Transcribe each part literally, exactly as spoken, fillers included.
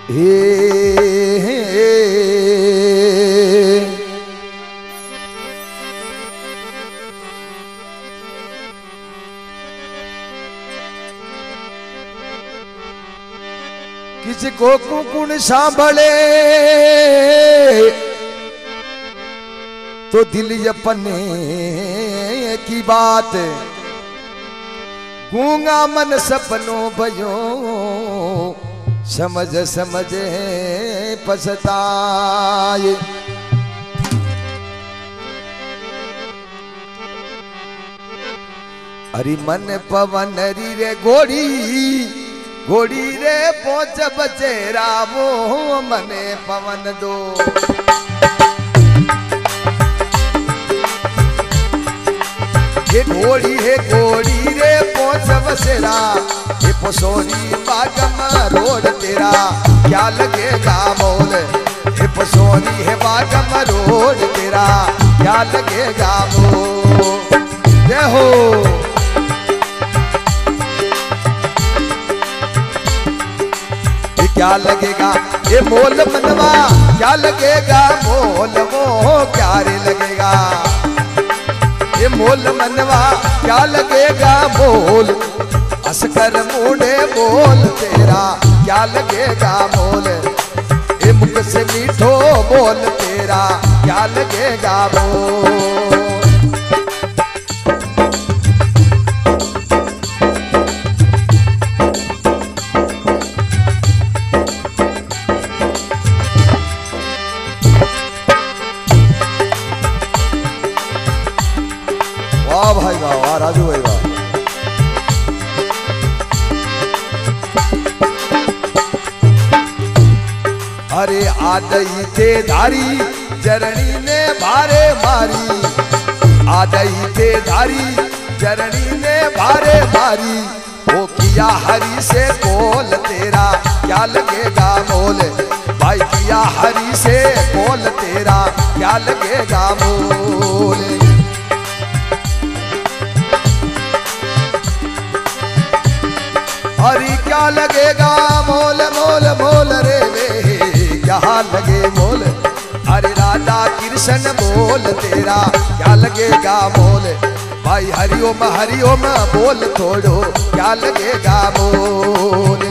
हे, हे, हे किसको कुकुण सांभले तो दिल अपने की बात, गूंगा मन सपनों भयो समझ समझ पछताए। अरे मन पवन री रे घोड़ी घोड़ी रे पहुंच बचेरा वो मने पवन दो। ये घोड़ी है घोड़ी रे पहुंच बसेरा, ये पसोनी बागम रोड तेरा क्या लगेगा मोल। ये पसोनी है बागम रोड तेरा क्या लगेगा मोल। जय हो क्या लगेगा ये मोल मनवा, क्या लगेगा मोल वो क्या रे लगेगा। ये मोल मनवा क्या लगेगा मोल, हंसकर मुंडे बोल तेरा क्या लगेगा मोल। ये मुख से मीठो बोल तेरा क्या लगेगा मोल। वाह भाई वाह, वाह राजू भाई वाह। अरे आदई थे धारी जरणी ने भारे मारी, आदई थे धारी जरणी ने भारे मारी। वो किया हरी से बोल तेरा क्या लगेगा मोल, भाई किया हरी से बोल तेरा क्या लगेगा मोल। हरी क्या लगेगा मोल मोल मोल रे वे क्या लगे मोल। अरे राधा कृष्ण बोल तेरा क्या लगेगा मोल, भाई हरिओम हरिओम बोल थोड़ो क्या लगेगा मोल।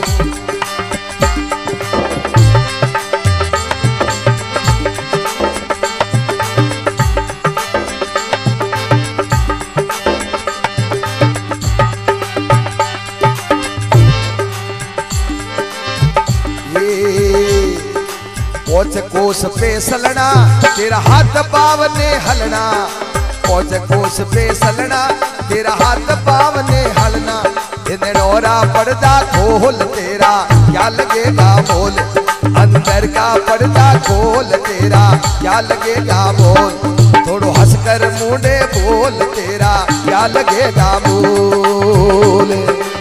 पहुंच कोस पे सलना तेरा हाथ पाव ने हलना, पहुंच कोस पे सलना तेरा हाथ पाव ने हलना। नोरा पर्दा खोल तेरा क्या लगेगा मोल, अंदर का पर्दा खोल तेरा क्या लगेगा मोल। थोड़ो हंसकर मुंडे बोल तेरा क्या लगेगा मोल।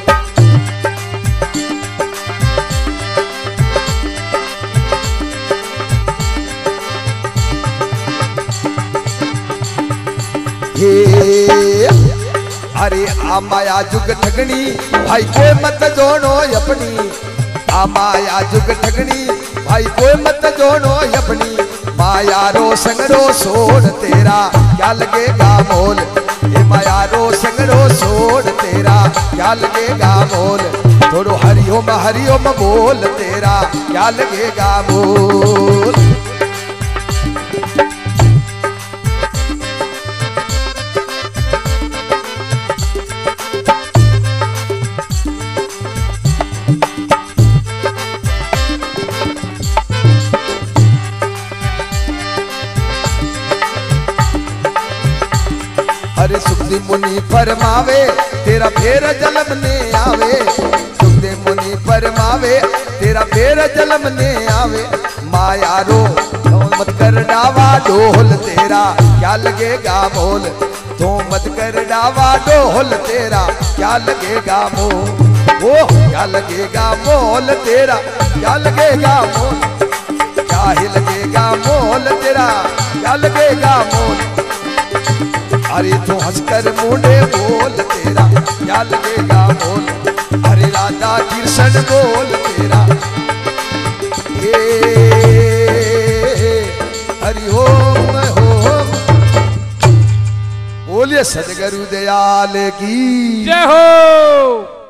अरे आ माया जुग ठगनी भाई कोई मत जोड़ो अपनी, आ माया जुग ठगनी भाई कोई मत जोड़ो अपनी। माया रो संगरो सोड़ तेरा क्या लगेगा मोल, ये माया रो संगरो सोड़ तेरा क्या लगेगा मोल। थोड़ो हरिओम हरिओम बोल तेरा क्या लगेगा मोल। अरे सुखदेव मुनि फरमावे तेरा फेर जलम ने आवे, सुखदेव मुनि फरमावे तेरा फेर जलम ने आवे। माया रो मत कर डावा डोल तेरा क्या लगेगा मोल, तो मत कर डावा डोल तेरा क्या लगेगा मोल। ओ क्या लगेगा मोल तेरा क्या लगेगा मोल, क्या ही लगेगा मोल तेरा क्या लगेगा मोल। अरे तो हंसकर मुंडे बोल तेरा क्या लगेगा मोल। अरे राधा कृष्ण बोल तेरा बोले सदगुरु दयाल की जय हो।